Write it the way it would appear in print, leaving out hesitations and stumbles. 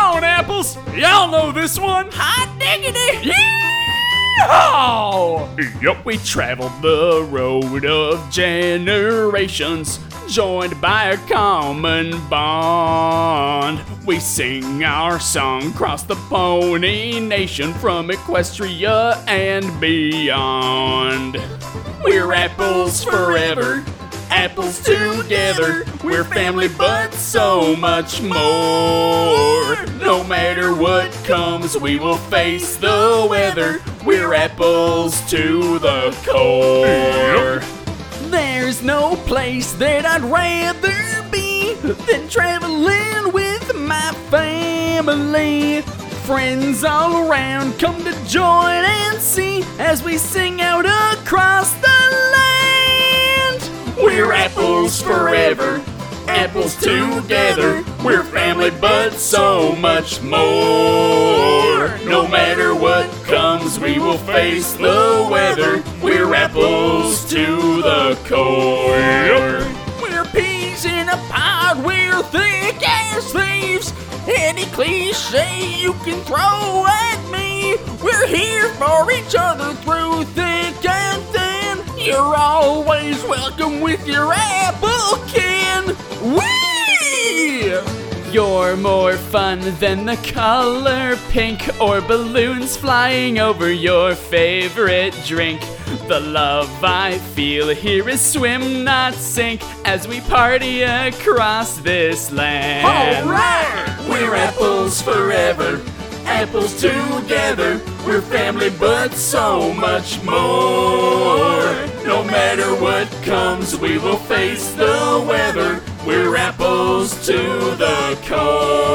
on, apples! Y'all know this one. Hot diggity! Yeehaw! Yup, we traveled the road of generations, joined by a common bond. We sing our song across the Pony Nation, from Equestria and beyond. We're apples forever, apples together. We're family but so much more. No matter what comes, we will face the weather. We're apples to the core. There's no place that I'd rather be than traveling with my family. Friends all around come to join and see as we sing out across the land. We're apples forever, apples together. We're family but so much more. No matter what comes, we will face the weather. We're apples to the core. We're peas in a pod, we're thick as thieves. Any cliche you can throw at me, we're here for each other through thick and thin. You're always welcome with your apple can. Whee! You're more fun than the color pink or balloons flying over your favorite drink. The love I feel here is swim, not sink, as we party across this land. Alright! We're apples forever, apples together. We're family but so much more. No matter what comes, we will face the weather. We're apples to the core.